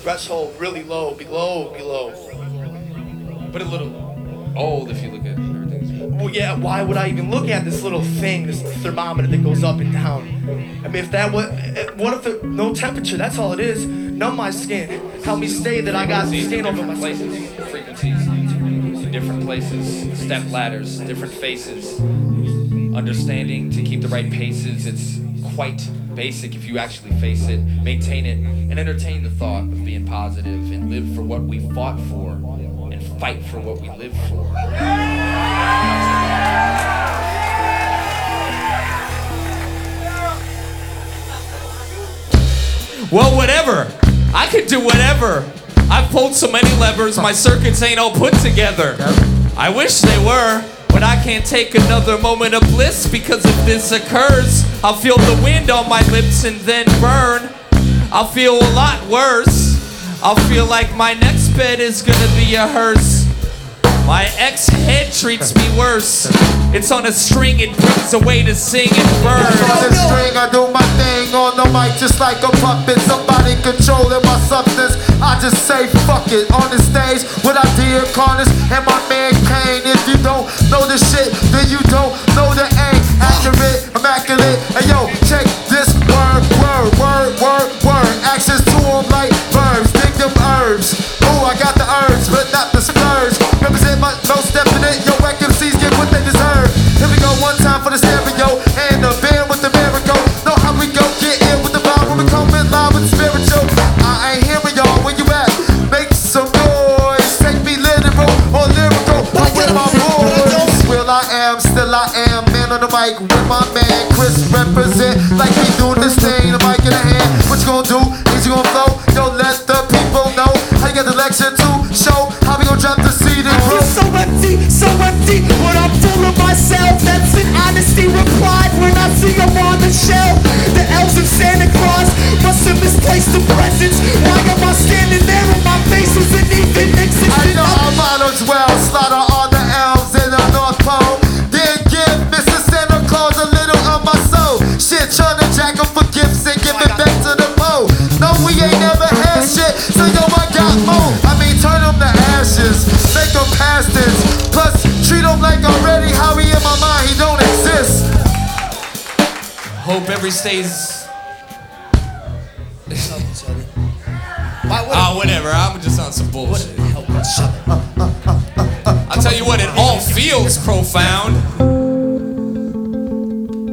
Threshold really low, below. But a little old if you look at everything. Well, yeah, why would I even look at this little thing, this thermometer that goes up and down? I mean, if that was, what if it, no temperature, that's all it is. Numb my skin. Help me stay that I got skin over my places, frequencies, different places, step ladders, different faces. Understanding to keep the right paces, it's quite basic if you actually face it, maintain it, and entertain the thought of being positive and live for what we fought for and fight for what we live for. Well, whatever. I could do whatever. I've pulled so many levers, my circuits ain't all put together. I wish they were, but I can't take another moment of bliss, because if this occurs, I'll feel the wind on my lips and then burn. I'll feel a lot worse. I'll feel like my next bed is gonna be a hearse. My ex-head treats me worse. It's on a string, it brings a way to sing and burn. On the string, I do my thing on the mic just like a puppet. Somebody controlling my substance. I just say fuck it on the stage with idea corners and my man Kane. If you don't know the shit, then you don't know the aim. Accurate, immaculate. Hey yo, check this word. Actions to them like verbs. Dig them herbs. Ooh, I got the herbs, but not the splurge. Represent my no stepping it. Yo, whack MCs get what they deserve. Here we go, one time for the stereo and the band with the miracle. Know how we go, get in with the vibe when we come in live with the spiritual. I ain't hearing y'all, where you at? Make some noise. Take me literal or lyrical. I'm with my boys. Will I am, still I am. Man on the mic with my man Chris represent like we doing this thing. The mic in the hand. What you gonna do? Is you gonna flow? Yo, let the people know how you got the lecture to show. How we gonna drop the seed and grow. So empty, but I'm full of myself. That's an honesty replied when I see them on the shelf. The elves of Santa Claus must have misplaced the presents. Why am I standing there and my face isn't even existent? I know I might as well slaughter all the elves in the North Pole. Then give Mr. Santa Claus a little of my soul. Shit, trying to jack up for gifts and give it back to the pole. No, we ain't never had shit, so yo, I got more. I mean, turn them to ashes, make them pastors. Plus, treat them like already how he in my mind, he don't exist. Hope every stays. Whatever, I'm just on some bullshit. I'll tell you what, it all feels profound.